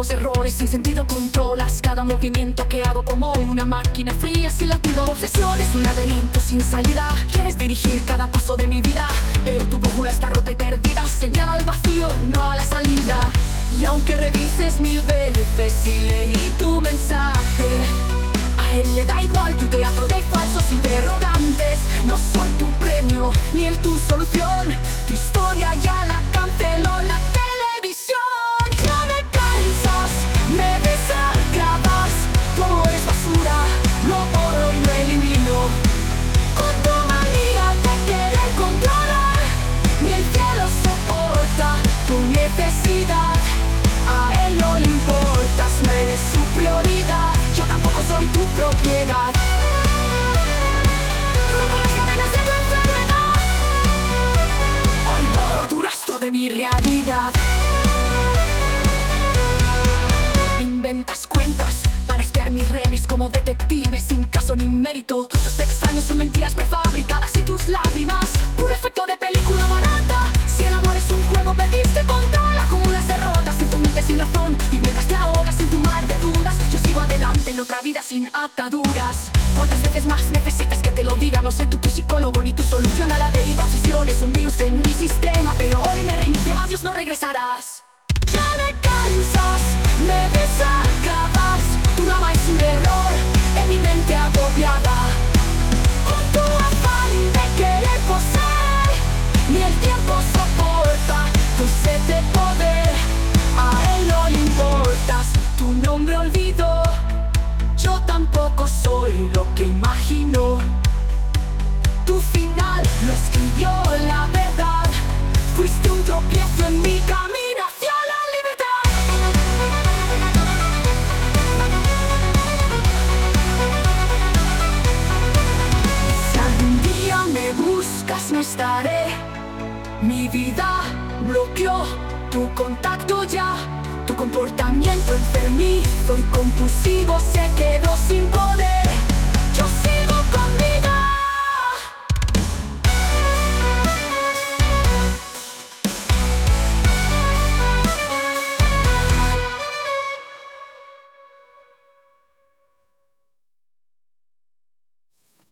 nuevos errores sin sentido. Controlas cada movimiento que hago como una máquina fría sin latido. Obsesión es un laberinto sin salida. Quieres dirigir cada paso de mi vida, pero tu brújula está rota y perdida. Señala al vacío, no a la salida. Y aunque revises 1000 veces y leí tu mensaje, a él le da igual tu teatro de falsos interrogantes. No soy tu premio, ni el tu solución. Tu historia ya la canceló la televisión. Ya me cansas, me desagravas. Todo es basura, lo borro y lo elimino. Con tu manía de querer controlar, ni el cielo soporta tu necesidad. A él no le importas, no eres su prioridad. Yo tampoco soy tu propiedad. Rompo las cadenas de tu enfermedad. Hoy borro tu rastro de mi realidad. Inventas cuentas para espiar mis redes como detective sin caso ni mérito. Tus extraños son mentiras prefabricadas y tus lágrimas un efecto de película barata. Si el amor es un juego, perdiste control. Acumulas derrotas en tu mente sin razón, y mientras te ahogas en tu mar de dudas, yo sigo adelante en otra vida sin ataduras. ¿Cuántas veces más necesitas que te lo diga? No sé tu psicólogo ni tu solución a la deriva. Obsesión es un virus en mi sistema, pero hoy me reinicio, adiós, no regresarás. Ya me cansas, me desagravas. Tu drama es un error en mi mente agobiada. Con tu afán de querer poseer, ni el tiempo soporta tu sed de poder. A él no le importas, tu nombre olvidó. Yo tampoco soy lo que imagino. Tu final lo escribió la verdad. Fuiste un tropiezo en mi camino hacia la libertad. Si algún día me buscas no estaré. Mi vida bloqueó tu contacto ya. Tu comportamiento enfermizo y compulsivo se quedó sin poder.